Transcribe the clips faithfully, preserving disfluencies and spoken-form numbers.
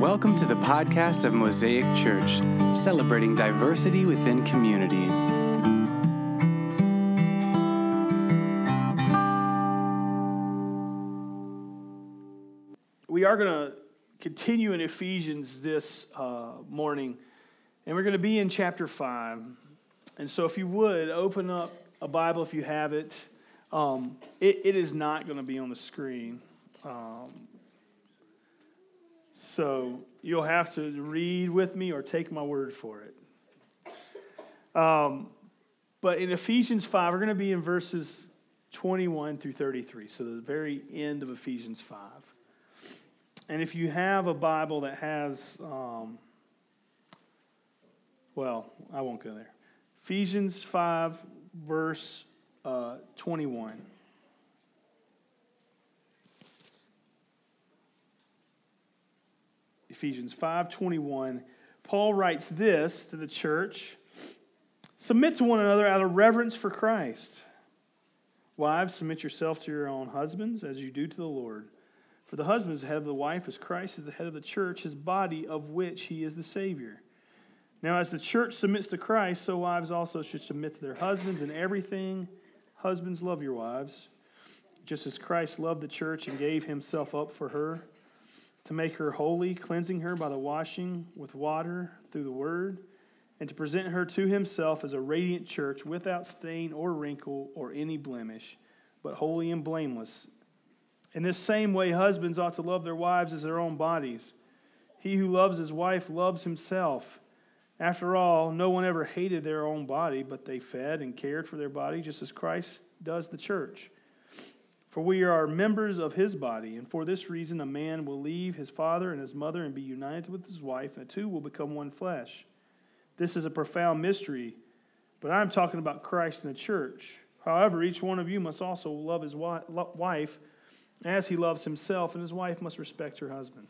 Welcome to the podcast of Mosaic Church, celebrating diversity within community. We are going to continue in Ephesians this uh, morning, and we're going to be in chapter five. And so if you would, open up a Bible if you have it. Um, it, it is not going to be on the screen. Um, so you'll have to read with me or take my word for it. Um, but in Ephesians five, we're going to be in verses twenty-one through thirty-three, so the very end of Ephesians five. And if you have a Bible that has, um, well, I won't go there. Ephesians five, verse uh, twenty-one. Ephesians five twenty-one. Paul writes this to the church: submit to one another out of reverence for Christ. Wives, submit yourself to your own husbands as you do to the Lord. For the husband is the head of the wife, as Christ is the head of the church, his body, of which he is the Savior. Now, as the church submits to Christ, so wives also should submit to their husbands in everything. Husbands, love your wives, just as Christ loved the church and gave himself up for her, to make her holy, cleansing her by the washing with water through the word, and to present her to himself as a radiant church without stain or wrinkle or any blemish, but holy and blameless. In this same way, husbands ought to love their wives as their own bodies. He who loves his wife loves himself. After all, no one ever hated their own body, but they fed and cared for their body, just as Christ does the church. For we are members of his body, and for this reason a man will leave his father and his mother and be united with his wife, and the two will become one flesh. This is a profound mystery, but I'm talking about Christ and the church. However, each one of you must also love his wife as he loves himself, and his wife must respect her husband.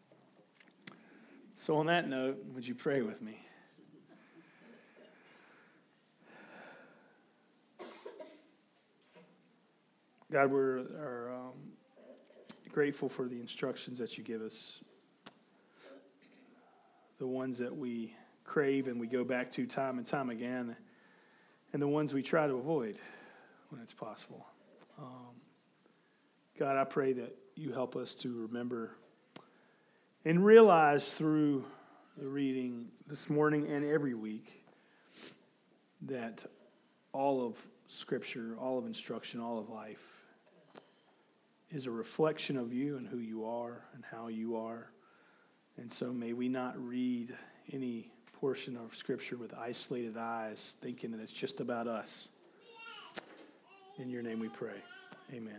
So on that note, would you pray with me? God, we're are, um, grateful for the instructions that you give us, the ones that we crave and we go back to time and time again, and the ones we try to avoid when it's possible. Um, God, I pray that you help us to remember and realize through the reading this morning and every week that all of Scripture, all of instruction, all of life is a reflection of you and who you are and how you are. And so may we not read any portion of Scripture with isolated eyes, thinking that it's just about us. In your name we pray. Amen.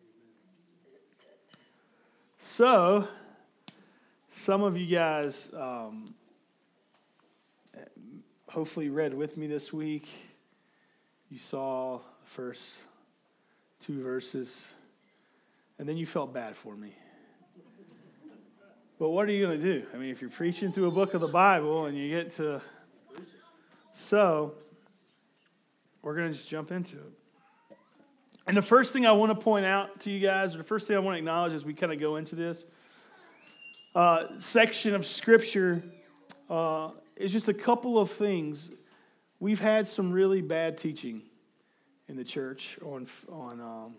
So, some of you guys um, hopefully read with me this week. You saw the first two verses, and then you felt bad for me. But what are you going to do? I mean, if you're preaching through a book of the Bible and you get to... So, we're going to just jump into it. And the first thing I want to point out to you guys, or the first thing I want to acknowledge as we kind of go into this uh, section of Scripture uh, is just a couple of things. We've had some really bad teaching in the church on on um,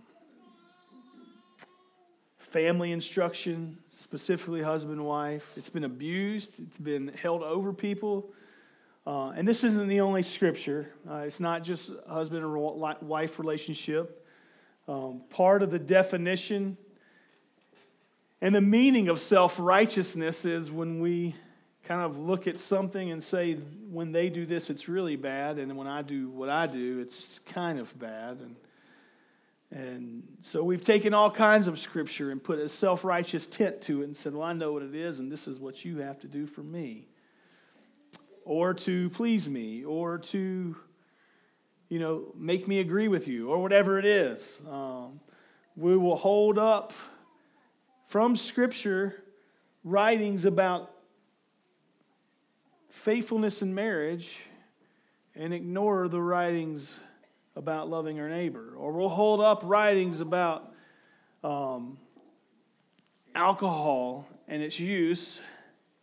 family instruction, specifically husband and wife. It's been abused. It's been held over people. Uh, and this isn't the only Scripture. Uh, it's not just husband and wife relationship. Um, part of the definition and the meaning of self-righteousness is when we kind of look at something and say, when they do this, it's really bad, and when I do what I do, it's kind of bad. And and so we've taken all kinds of Scripture and put a self-righteous tint to it and said, well, I know what it is, and this is what you have to do for me, or to please me, or to, you know, make me agree with you, or whatever it is. Um, we will hold up from Scripture writings about faithfulness in marriage and ignore the writings about loving our neighbor. Or we'll hold up writings about um, alcohol and its use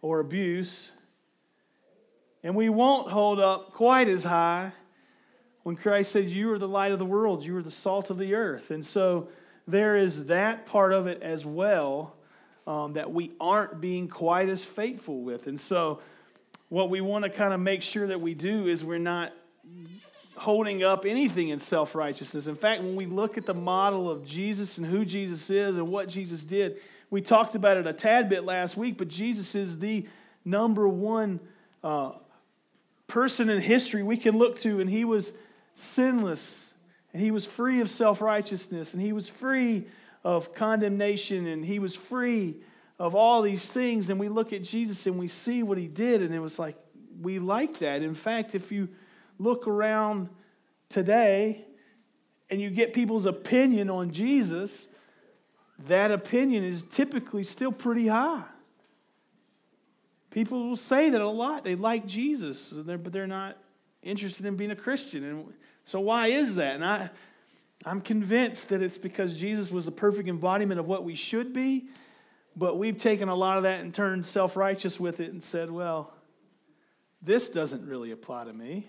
or abuse. And we won't hold up quite as high when Christ said, you are the light of the world, you are the salt of the earth. And so there is that part of it as well um, that we aren't being quite as faithful with. And so what we want to kind of make sure that we do is we're not holding up anything in self-righteousness. In fact, when we look at the model of Jesus and who Jesus is and what Jesus did, we talked about it a tad bit last week, but Jesus is the number one uh, person in history we can look to, and he was sinless, and he was free of self-righteousness, and he was free of condemnation, and he was free of all these things. And we look at Jesus and we see what he did, and it was like, we like that. In fact, if you look around today and you get people's opinion on Jesus, that opinion is typically still pretty high. People will say that a lot. They like Jesus, but they're not interested in being a Christian. And so why is that? And I, I'm convinced that it's because Jesus was a perfect embodiment of what we should be, but we've taken a lot of that and turned self-righteous with it and said, well, this doesn't really apply to me.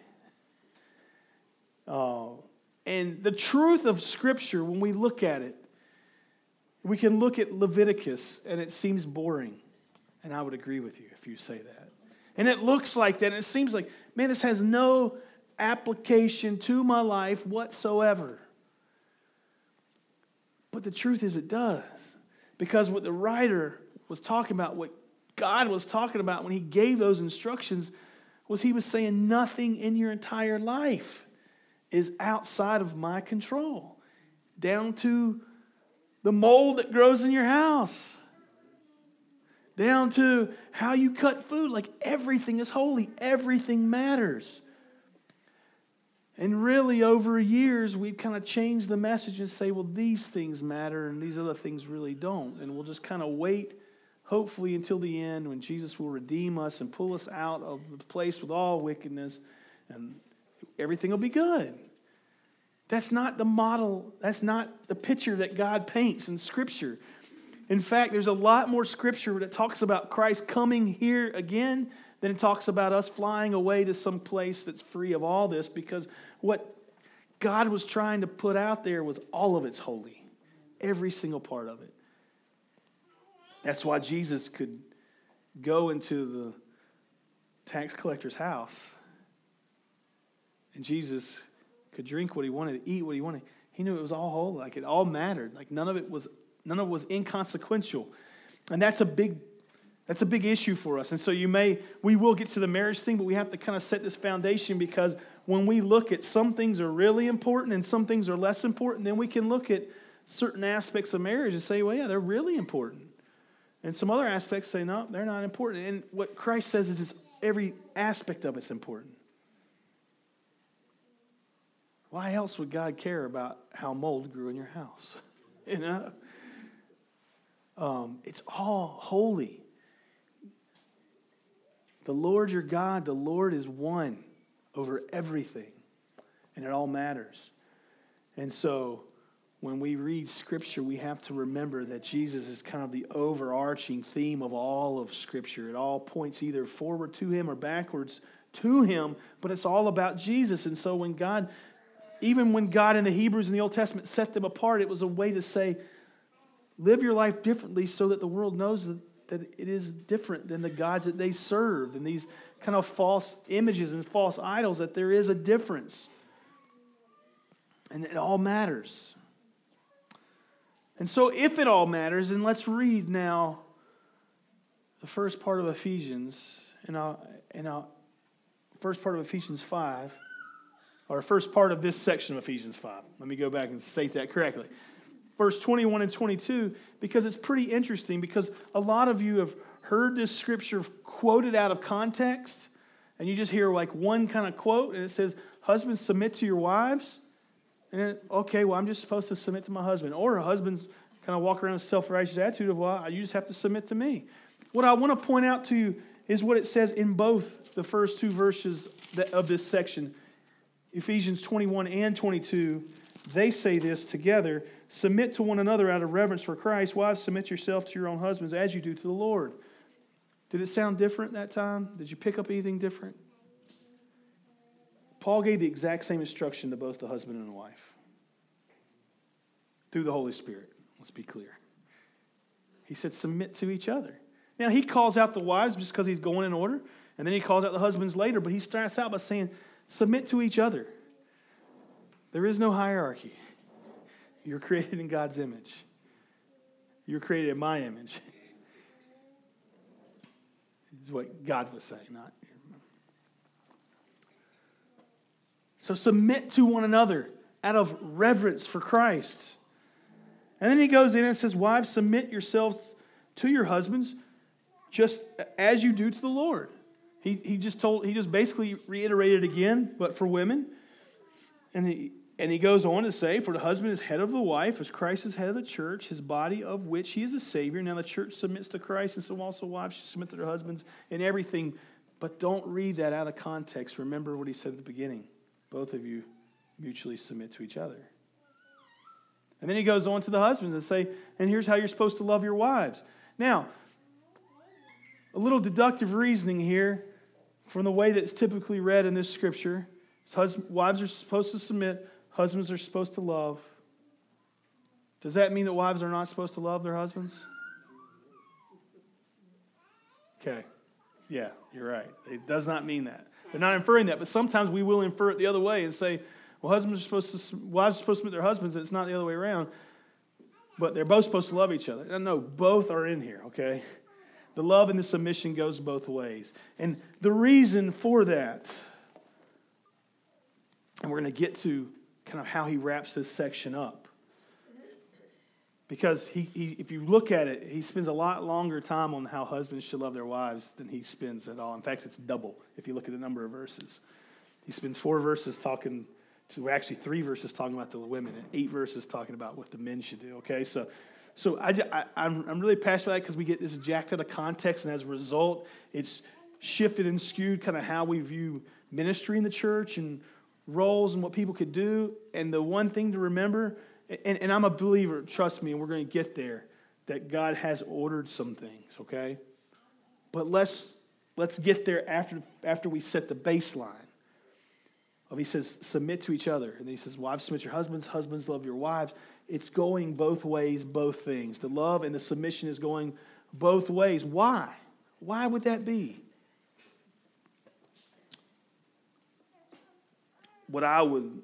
Uh, and the truth of Scripture, when we look at it, we can look at Leviticus and it seems boring. And I would agree with you if you say that. And it looks like that, and it seems like, man, this has no application to my life whatsoever. But the truth is it does. Because what the writer was talking about, what God was talking about when he gave those instructions, was he was saying nothing in your entire life is outside of my control. Down to the mold that grows in your house. Down to how you cut food. Like everything is holy. Everything matters. And really over years, we've kind of changed the message and say, well, these things matter and these other things really don't. And we'll just kind of wait, hopefully, until the end when Jesus will redeem us and pull us out of the place with all wickedness and everything will be good. That's not the model. That's not the picture that God paints in Scripture. In fact, there's a lot more Scripture that talks about Christ coming here again than it talks about us flying away to some place that's free of all this, because what God was trying to put out there was all of it's holy. Every single part of it. That's why Jesus could go into the tax collector's house and Jesus could drink what he wanted, eat what he wanted. He knew it was all holy, like it all mattered. Like none of it was none of it was inconsequential. And that's a big that's a big issue for us. And so you may we will get to the marriage thing, but we have to kind of set this foundation, because when we look at some things are really important and some things are less important, then we can look at certain aspects of marriage and say, well, yeah, they're really important. And some other aspects say, no, they're not important. And what Christ says is it's every aspect of it's important. Why else would God care about how mold grew in your house? You know? Um, it's all holy. The Lord your God, the Lord is one over everything. And it all matters. And so when we read Scripture, we have to remember that Jesus is kind of the overarching theme of all of Scripture. It all points either forward to him or backwards to him, but it's all about Jesus. And so when God... Even when God in the Hebrews in the Old Testament set them apart, it was a way to say, live your life differently so that the world knows that, that it is different than the gods that they serve and these kind of false images and false idols, that there is a difference. And it all matters. And so if it all matters, then let's read now the first part of Ephesians, and I'll, and I'll, first part of Ephesians five. Or first part of this section of Ephesians five. Let me go back and state that correctly. Verse twenty-one and twenty-two, because it's pretty interesting, because a lot of you have heard this scripture quoted out of context, and you just hear like one kind of quote, and it says, husbands, submit to your wives. And then, okay, well, I'm just supposed to submit to my husband. Or husbands kind of walk around with a self-righteous attitude of, well, you just have to submit to me. What I want to point out to you is what it says in both the first two verses of this section. Ephesians twenty-one and twenty-two, they say this together. Submit to one another out of reverence for Christ. Wives, submit yourself to your own husbands as you do to the Lord. Did it sound different that time? Did you pick up anything different? Paul gave the exact same instruction to both the husband and the wife. Through the Holy Spirit. Let's be clear. He said, submit to each other. Now, he calls out the wives just because he's going in order. And then he calls out the husbands later. But he starts out by saying, submit to each other. There is no hierarchy. You're created in God's image. You're created in my image. Is what God was saying, not. So submit to one another out of reverence for Christ. And then he goes in and says, wives, submit yourselves to your husbands just as you do to the Lord. He he just told, he just basically reiterated again, but for women. And he and he goes on to say, for the husband is head of the wife, as Christ is head of the church, his body of which he is a Savior. Now the church submits to Christ, and so also wives should submit to their husbands in everything. But don't read that out of context. Remember what he said at the beginning. Both of you mutually submit to each other. And then he goes on to the husbands and say, and here's how you're supposed to love your wives. Now, a little deductive reasoning here from the way that's typically read in this scripture. Husbands, wives are supposed to submit, husbands are supposed to love. Does that mean that wives are not supposed to love their husbands? Okay. Yeah, you're right. It does not mean that. They're not inferring that, but sometimes we will infer it the other way and say, well, husbands are supposed to, wives are supposed to submit their husbands, and it's not the other way around. But they're both supposed to love each other. No, no, both are in here, okay? The love and the submission goes both ways. And the reason for that, and we're going to get to kind of how he wraps this section up. Because he, he, if you look at it, he spends a lot longer time on how husbands should love their wives than he spends at all. In fact, it's double if you look at the number of verses. He spends four verses talking to, actually three verses talking about the women, and eight verses talking about what the men should do. Okay, so so I, I, I'm, I'm really passionate about that because we get this jacked out of context, and as a result, it's shifted and skewed kind of how we view ministry in the church and roles and what people could do. And the one thing to remember, and, and I'm a believer, trust me, and we're going to get there, that God has ordered some things, okay? But let's let's get there after after we set the baseline. Of he says, submit to each other. And then he says, wives, submit to your husbands. Husbands, love your wives. It's going both ways, both things. The love and the submission is going both ways. Why? Why would that be? What I would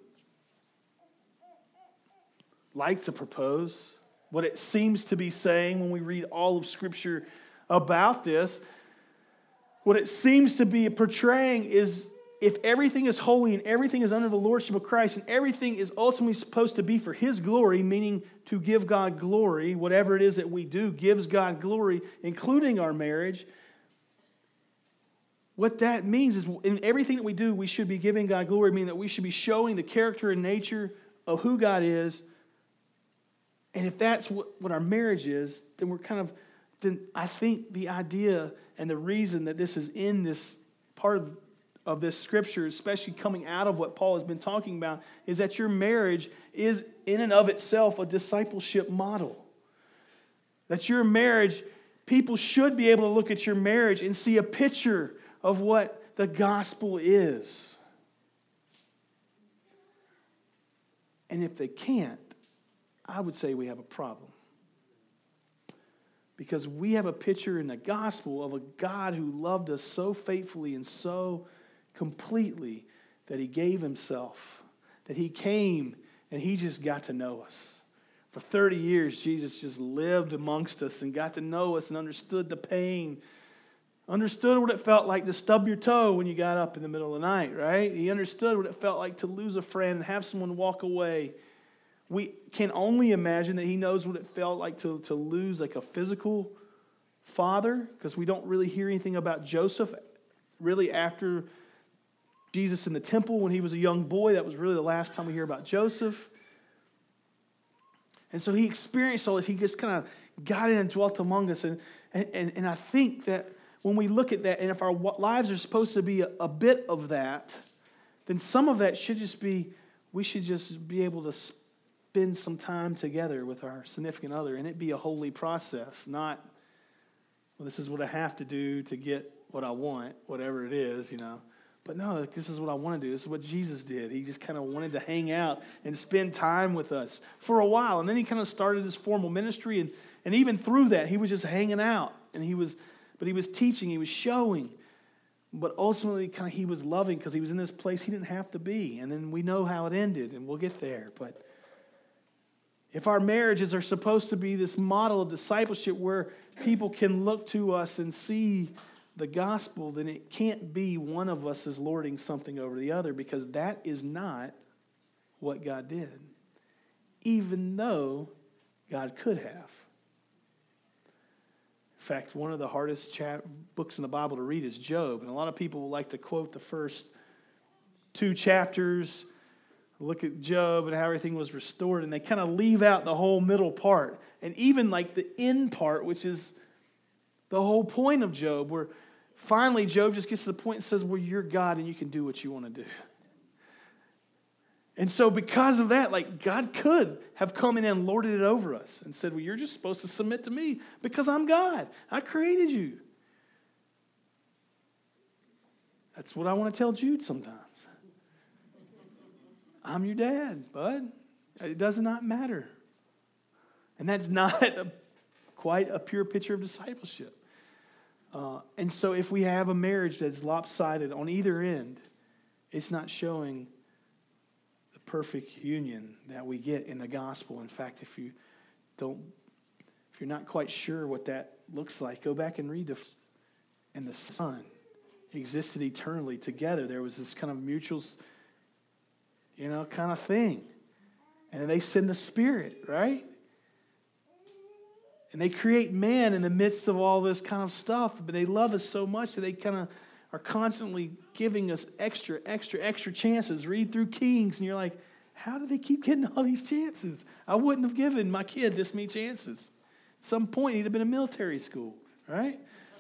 like to propose, what it seems to be saying when we read all of Scripture about this, what it seems to be portraying is if everything is holy and everything is under the lordship of Christ and everything is ultimately supposed to be for His glory, meaning to give God glory, whatever it is that we do gives God glory, including our marriage, what that means is in everything that we do, we should be giving God glory, meaning that we should be showing the character and nature of who God is. And if that's what, what our marriage is, then we're kind of, then I think the idea and the reason that this is in this part of, of this scripture, especially coming out of what Paul has been talking about, is that your marriage is in and of itself a discipleship model. That your marriage, people should be able to look at your marriage and see a picture of what the gospel is. And if they can't, I would say we have a problem. Because we have a picture in the gospel of a God who loved us so faithfully and so completely that He gave Himself, that He came and He just got to know us. For thirty years, Jesus just lived amongst us and got to know us and understood the pain, understood what it felt like to stub your toe when you got up in the middle of the night, right? He understood what it felt like to lose a friend and have someone walk away. We can only imagine that He knows what it felt like to, to lose like a physical father, because we don't really hear anything about Joseph really after Jesus in the temple when he was a young boy. That was really the last time we hear about Joseph. And so He experienced all this. He just kind of got in and dwelt among us. And, and, and I think that when we look at that, and if our lives are supposed to be a, a bit of that, then some of that should just be, we should just be able to spend some time together with our significant other, and it be a holy process, not well, this is what I have to do to get what I want, whatever it is, you know. But no, this is what I want to do. This is what Jesus did. He just kind of wanted to hang out and spend time with us for a while. And then he kind of started his formal ministry. And, and even through that, he was just hanging out. And he was, but he was teaching. He was showing. But ultimately, kind of he was loving because he was in this place he didn't have to be. And then we know how it ended, and we'll get there. But if our marriages are supposed to be this model of discipleship where people can look to us and see the gospel, then it can't be one of us is lording something over the other, because that is not what God did, even though God could have. In fact, one of the hardest chap- books in the Bible to read is Job, and a lot of people will like to quote the first two chapters, look at Job and how everything was restored, and they kind of leave out the whole middle part, and even like the end part, which is the whole point of Job, where finally Job just gets to the point and says, well, you're God and you can do what you want to do. And so because of that, like, God could have come in and lorded it over us and said, well, you're just supposed to submit to me because I'm God. I created you. That's what I want to tell Jude sometimes. I'm your dad, bud. It does not matter. And that's not a, quite a pure picture of discipleship. Uh, and so if we have a marriage that's lopsided on either end, it's not showing the perfect union that we get in the gospel. In fact, if you don't, if you're not quite sure what that looks like, go back and read the, and the Son existed eternally together. There was this kind of mutual, you know, kind of thing. And then they send the Spirit, right? And they create man in the midst of all this kind of stuff, but they love us so much that they kind of are constantly giving us extra, extra, extra chances. Read through Kings, and you're like, how do they keep getting all these chances? I wouldn't have given my kid this many chances. At some point, he'd have been in military school, right?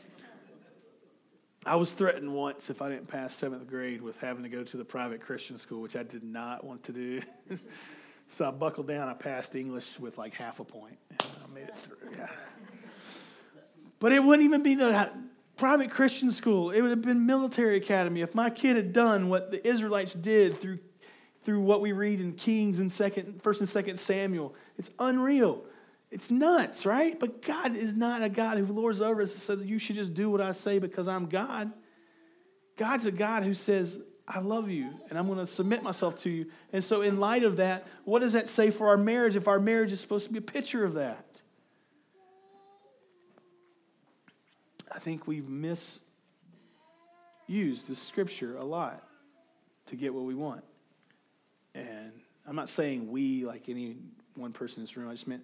I was threatened once if I didn't pass seventh grade with having to go to the private Christian school, which I did not want to do. So I buckled down. I passed English with like half a point. And I made it through. Yeah. But it wouldn't even be the private Christian school. It would have been military academy. If my kid had done what the Israelites did through through what we read in Kings and second, First and Second Samuel, it's unreal. It's nuts, right? But God is not a God who lords over us and says, you should just do what I say because I'm God. God's a God who says, I love you, and I'm going to submit myself to you. And so in light of that, what does that say for our marriage if our marriage is supposed to be a picture of that? I think we've misused the scripture a lot to get what we want. And I'm not saying we, like any one person in this room. I just meant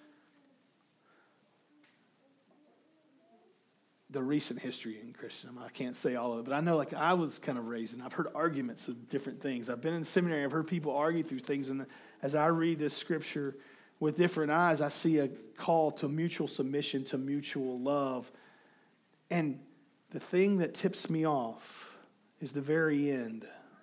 the recent history in Christendom. I can't say all of it, but I know, like, I was kind of raised, and I've heard arguments of different things. I've been in seminary. I've heard people argue through things, and as I read this scripture with different eyes, I see a call to mutual submission, to mutual love. And the thing that tips me off is the very end.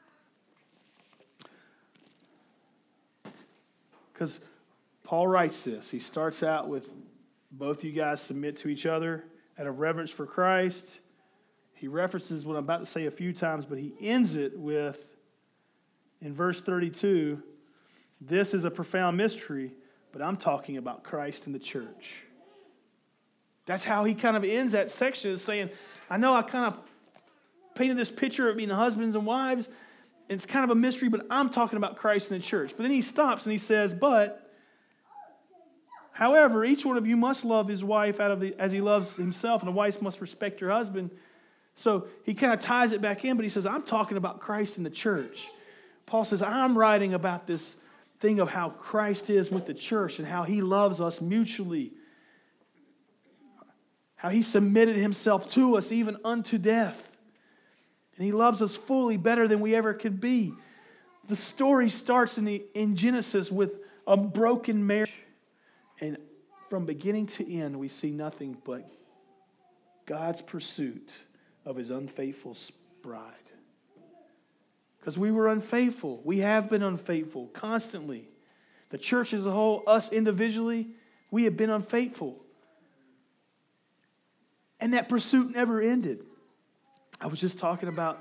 Because Paul writes this. He starts out with, both you guys submit to each other out of reverence for Christ. He references what I'm about to say a few times, but he ends it with, in verse thirty-two, this is a profound mystery, but I'm talking about Christ and the church. That's how he kind of ends that section, is saying, I know I kind of painted this picture of being husbands and wives, and it's kind of a mystery, but I'm talking about Christ and the church. But then he stops and he says, but however, each one of you must love his wife out of the, as he loves himself, and a wife must respect her husband. So he kind of ties it back in, but he says, I'm talking about Christ and the church. Paul says, I'm writing about this thing of how Christ is with the church and how he loves us mutually. How he submitted himself to us even unto death. And he loves us fully, better than we ever could be. The story starts in, the, in Genesis with a broken marriage. And from beginning to end, we see nothing but God's pursuit of his unfaithful bride. Because we were unfaithful. We have been unfaithful constantly. The church as a whole, us individually, we have been unfaithful. And that pursuit never ended. I was just talking about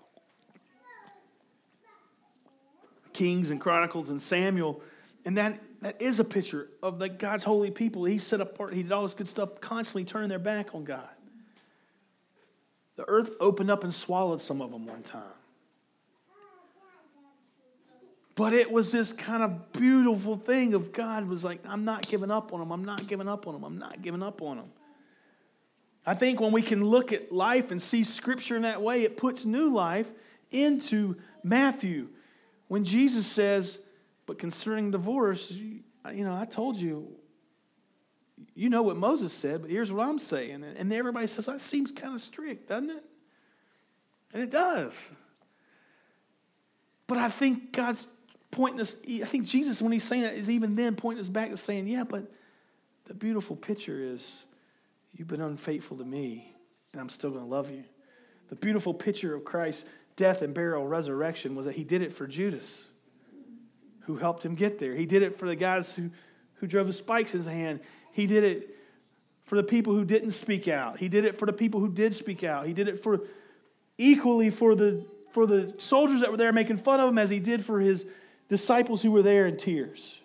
Kings and Chronicles and Samuel, and that, that is a picture of like God's holy people. He set apart, he did all this good stuff, constantly turning their back on God. The earth opened up and swallowed some of them one time. But it was this kind of beautiful thing of God was like, I'm not giving up on them, I'm not giving up on them, I'm not giving up on them. I think when we can look at life and see Scripture in that way, it puts new life into Matthew. When Jesus says, but concerning divorce, you, you know, I told you, you know what Moses said, but here's what I'm saying. And everybody says, that seems kind of strict, doesn't it? And it does. But I think God's pointing us, I think Jesus, when he's saying that, is even then pointing us back to saying, yeah, but the beautiful picture is, you've been unfaithful to me, and I'm still going to love you. The beautiful picture of Christ's death and burial, resurrection, was that he did it for Judas, who helped him get there. He did it for the guys who, who drove the spikes in his hand. He did it for the people who didn't speak out. He did it for the people who did speak out. He did it for equally for the, for the soldiers that were there making fun of him as he did for his disciples who were there in tears.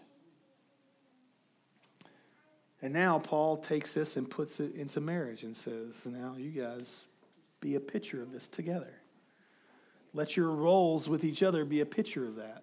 And now Paul takes this and puts it into marriage and says, now you guys be a picture of this together. Let your roles with each other be a picture of that.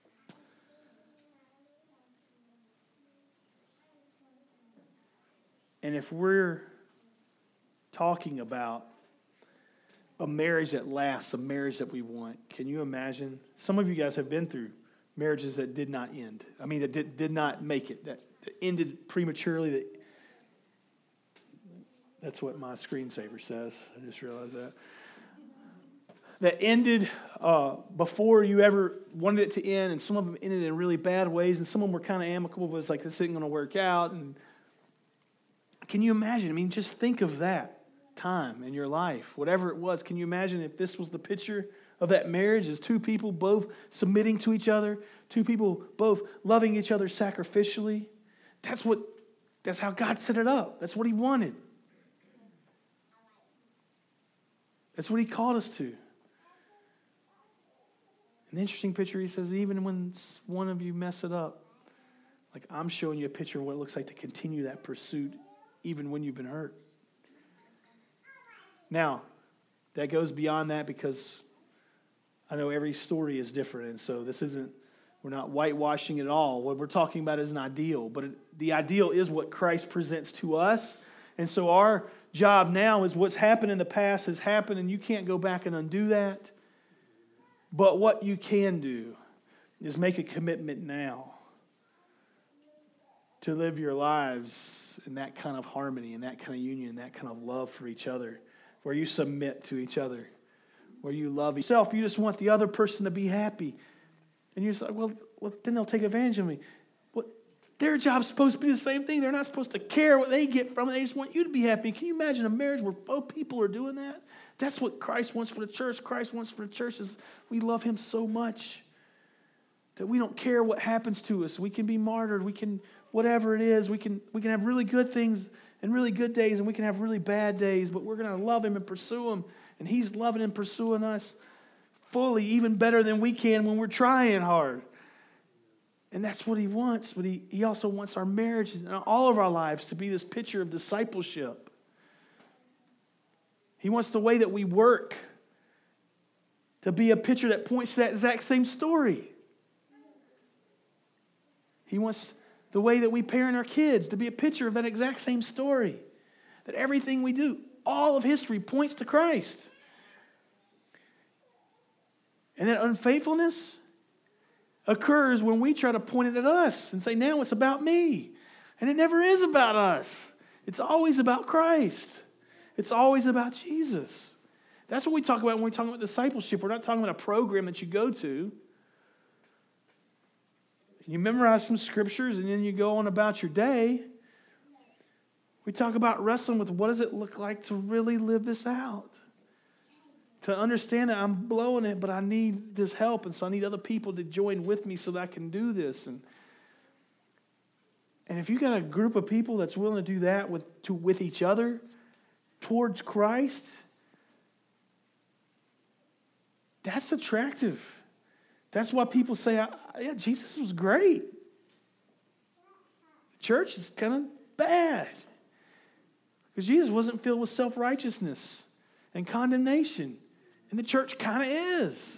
And if we're talking about a marriage that lasts, a marriage that we want, can you imagine? Some of you guys have been through marriages that did not end. I mean, that did, did not make it, that that ended prematurely. That, that's what my screensaver says. I just realized that. That ended uh, before you ever wanted it to end, and some of them ended in really bad ways, and some of them were kind of amicable, but it's like, this isn't going to work out. And can you imagine? I mean, just think of that time in your life, whatever it was. Can you imagine if this was the picture of that marriage, as two people both submitting to each other, two people both loving each other sacrificially? That's what, that's how God set it up. That's what he wanted. That's what he called us to. An interesting picture, he says, even when one of you mess it up, like I'm showing you a picture of what it looks like to continue that pursuit even when you've been hurt. Now, that goes beyond that because I know every story is different, and so this isn't, we're not whitewashing it at all. What we're talking about is an ideal, but it, the ideal is what Christ presents to us. And so our job now is what's happened in the past has happened, and you can't go back and undo that. But what you can do is make a commitment now to live your lives in that kind of harmony, in that kind of union, in that kind of love for each other, where you submit to each other, where you love yourself. You just want the other person to be happy. And you're just like, well, well, then they'll take advantage of me. Well, their job's supposed to be the same thing. They're not supposed to care what they get from it. They just want you to be happy. Can you imagine a marriage where both people are doing that? That's what Christ wants for the church. Christ wants for the church is we love him so much that we don't care what happens to us. We can be martyred. We can, whatever it is, we can, we can have really good things and really good days, and we can have really bad days, but we're going to love him and pursue him. And he's loving and pursuing us fully, even better than we can when we're trying hard. And that's what he wants. But he, he also wants our marriages and all of our lives to be this picture of discipleship. He wants the way that we work to be a picture that points to that exact same story. He wants the way that we parent our kids to be a picture of that exact same story. That everything we do, all of history points to Christ. And that unfaithfulness occurs when we try to point it at us and say, now it's about me. And it never is about us. It's always about Christ. It's always about Jesus. That's what we talk about when we talk about discipleship. We're not talking about a program that you go to. You memorize some scriptures and then you go on about your day. We talk about wrestling with what does it look like to really live this out. To understand that I'm blowing it, but I need this help, and so I need other people to join with me so that I can do this. And, and if you got a group of people that's willing to do that with, to, with each other, towards Christ, that's attractive. That's why people say, yeah, Jesus was great. Church is kind of bad. Because Jesus wasn't filled with self-righteousness and condemnation. And the church kind of is.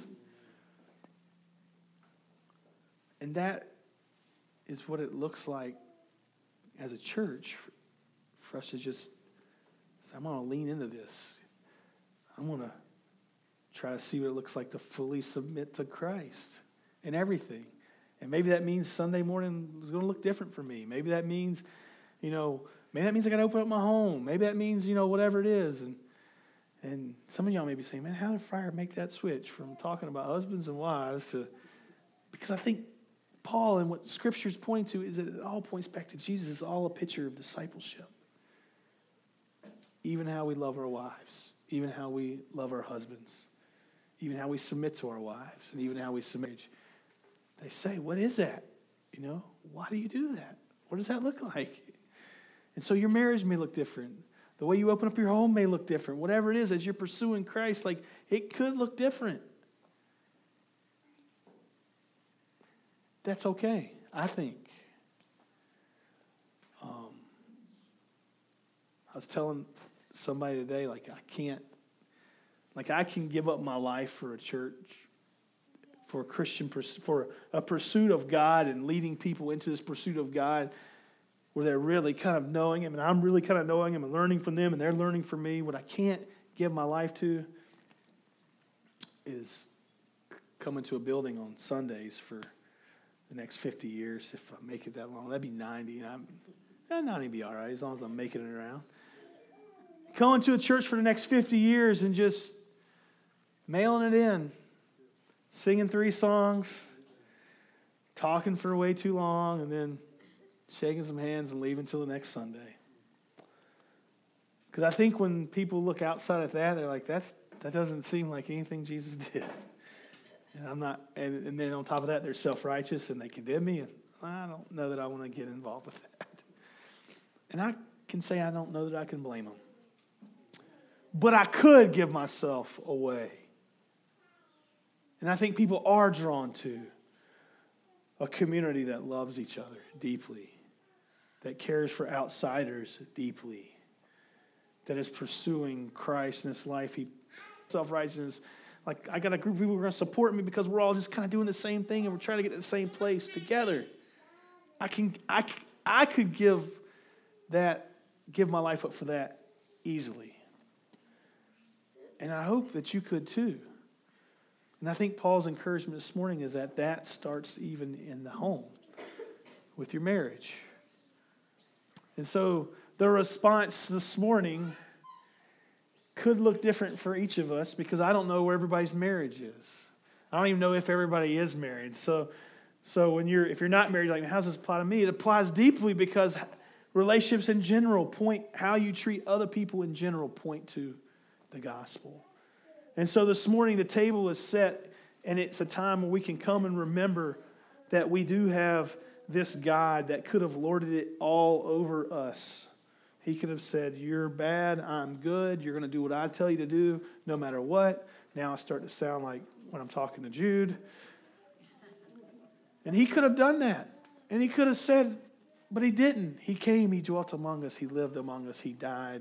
And that is what it looks like as a church for us to just say, I'm going to lean into this. I'm going to try to see what it looks like to fully submit to Christ in everything. And maybe that means Sunday morning is going to look different for me. Maybe that means, you know, maybe that means I got to open up my home. Maybe that means, you know, whatever it is. And and some of y'all may be saying, man, how did Friar make that switch from talking about husbands and wives to, because I think Paul and what Scripture's pointing to is that it all points back to Jesus. It's all a picture of discipleship. Even how we love our wives, even how we love our husbands, even how we submit to our wives, and even how we submit. They say, what is that? You know, why do you do that? What does that look like? And so your marriage may look different. The way you open up your home may look different. Whatever it is, as you're pursuing Christ, like, it could look different. That's okay, I think. Um, I was telling somebody today, like, I can't, like, I can give up my life for a church, for a Christian, for a pursuit of God and leading people into this pursuit of God where they're really kind of knowing Him and I'm really kind of knowing Him and learning from them and they're learning from me. What I can't give my life to is coming to a building on Sundays for the next fifty years, if I make it that long. That'd be ninety. I'm, eh, ninety would be all right as long as I'm making it around. Going to a church for the next fifty years and just mailing it in. Singing three songs, talking for way too long, and then shaking some hands and leaving until the next Sunday. Because I think when people look outside of that, they're like, "That's that doesn't seem like anything Jesus did." And I'm not. And, and then on top of that, they're self-righteous and they condemn me, and I don't know that I want to get involved with that. And I can say I don't know that I can blame them, but I could give myself away. And I think people are drawn to a community that loves each other deeply, that cares for outsiders deeply, that is pursuing Christ in this life. He, self-righteousness, like I got a group of people who are going to support me because we're all just kind of doing the same thing and we're trying to get to the same place together. I can, I, I could give that, give my life up for that easily. And I hope that you could too. And I think Paul's encouragement this morning is that that starts even in the home with your marriage. And so the response this morning could look different for each of us because I don't know where everybody's marriage is. I don't even know if everybody is married. So, so when you're if you're not married, like, how does this apply to me? It applies deeply because relationships in general point, how you treat other people in general point to the gospel. And so this morning the table is set, and it's a time where we can come and remember that we do have this God that could have lorded it all over us. He could have said, you're bad, I'm good, you're going to do what I tell you to do, no matter what. Now I start to sound like when I'm talking to Jude. And he could have done that. And he could have said, but he didn't. He came, he dwelt among us, he lived among us, he died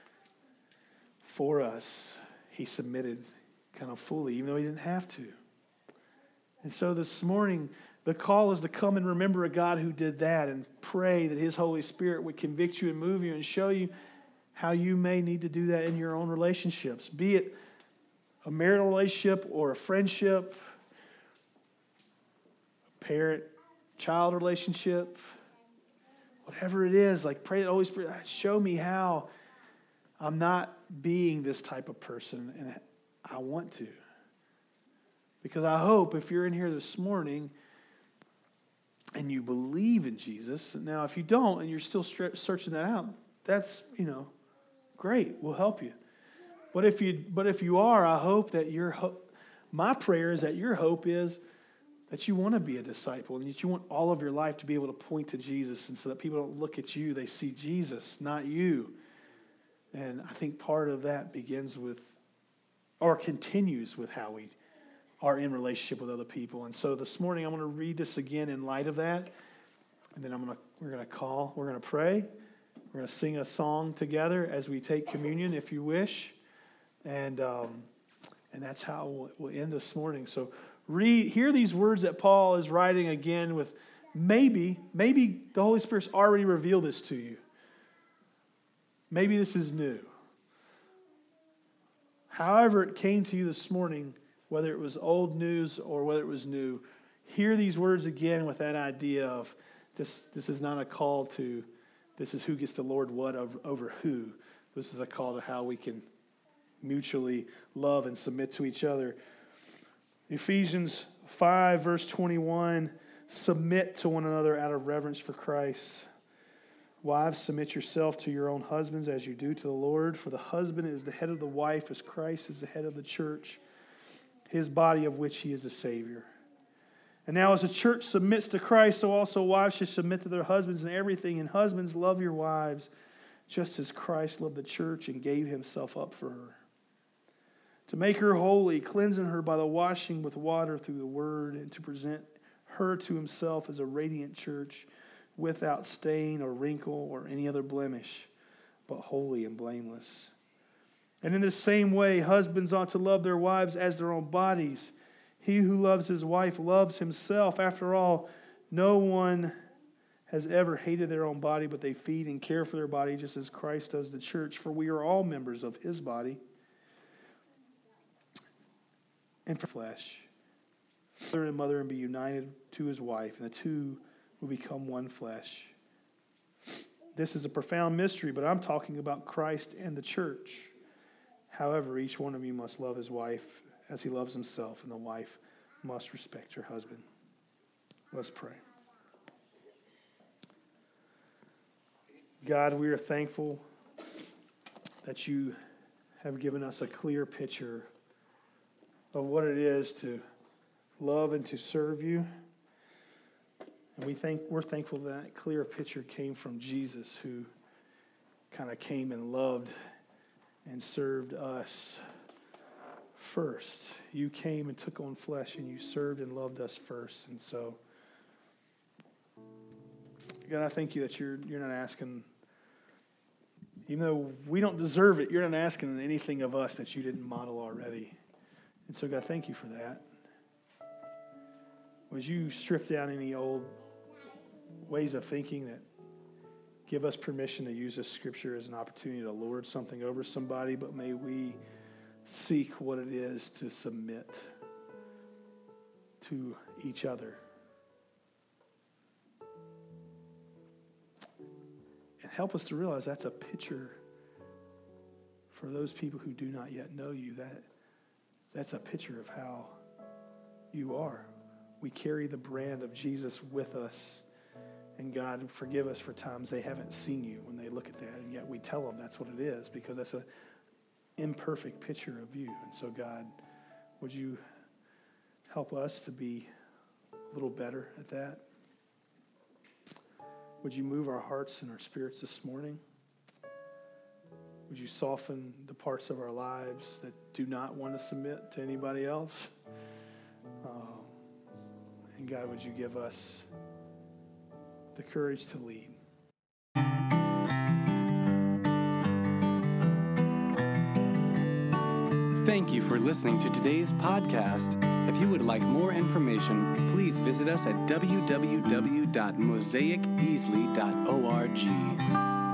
for us. He submitted kind of fully, even though he didn't have to. And so this morning, the call is to come and remember a God who did that and pray that His Holy Spirit would convict you and move you and show you how you may need to do that in your own relationships, be it a marital relationship or a friendship, a parent-child relationship, whatever it is. Like, pray that the Holy Spirit, show me how I'm not being this type of person, and I want to. Because I hope if you're in here this morning and you believe in Jesus, now if you don't and you're still searching that out, that's, you know, great. We'll help you. But if you but if you are, I hope that your hope, my prayer is that your hope is that you want to be a disciple and that you want all of your life to be able to point to Jesus, and so that people don't look at you, they see Jesus, not you. And I think part of that begins with, or continues with how we are in relationship with other people. And so this morning I'm going to read this again in light of that. And then I'm going to, we're going to call, we're going to pray. We're going to sing a song together as we take communion, if you wish. And um, and that's how we'll, we'll end this morning. So read, hear these words that Paul is writing again with maybe, maybe the Holy Spirit's already revealed this to you. Maybe this is new. However it came to you this morning, whether it was old news or whether it was new, hear these words again with that idea of this, this is not a call to, this is who gets the Lord what over, over who. This is a call to how we can mutually love and submit to each other. Ephesians five, verse twenty-one, submit to one another out of reverence for Christ. Wives, submit yourself to your own husbands as you do to the Lord, for the husband is the head of the wife as Christ is the head of the church, his body of which he is the Savior. And now as the church submits to Christ, so also wives should submit to their husbands in everything. And husbands, love your wives, just as Christ loved the church and gave himself up for her, to make her holy, cleansing her by the washing with water through the word, and to present her to himself as a radiant church, without stain or wrinkle or any other blemish, but holy and blameless. And in the same way, husbands ought to love their wives as their own bodies. He who loves his wife loves himself. After all, no one has ever hated their own body, but they feed and care for their body just as Christ does the church, for we are all members of his body. And for flesh, father and mother, and be united to his wife, and the two will become one flesh. This is a profound mystery, but I'm talking about Christ and the church. However, each one of you must love his wife as he loves himself, and the wife must respect her husband. Let's pray. God, we are thankful that you have given us a clear picture of what it is to love and to serve you. And we think we're thankful that clear picture came from Jesus, who kind of came and loved and served us first. You came and took on flesh, and you served and loved us first. And so, God, I thank you that you're you're not asking, even though we don't deserve it, you're not asking anything of us that you didn't model already. And so, God, thank you for that. Would you strip down any old ways of thinking that give us permission to use this scripture as an opportunity to lord something over somebody, but may we seek what it is to submit to each other. And help us to realize that's a picture for those people who do not yet know you. That that's a picture of how you are. We carry the brand of Jesus with us. And God, forgive us for times they haven't seen you when they look at that. And yet we tell them that's what it is, because that's an imperfect picture of you. And so, God, would you help us to be a little better at that? Would you move our hearts and our spirits this morning? Would you soften the parts of our lives that do not want to submit to anybody else? Uh, and God, would you give us the courage to lead? Thank you for listening to today's podcast. If you would like more information, please visit us at w w w dot mosaic easley dot org.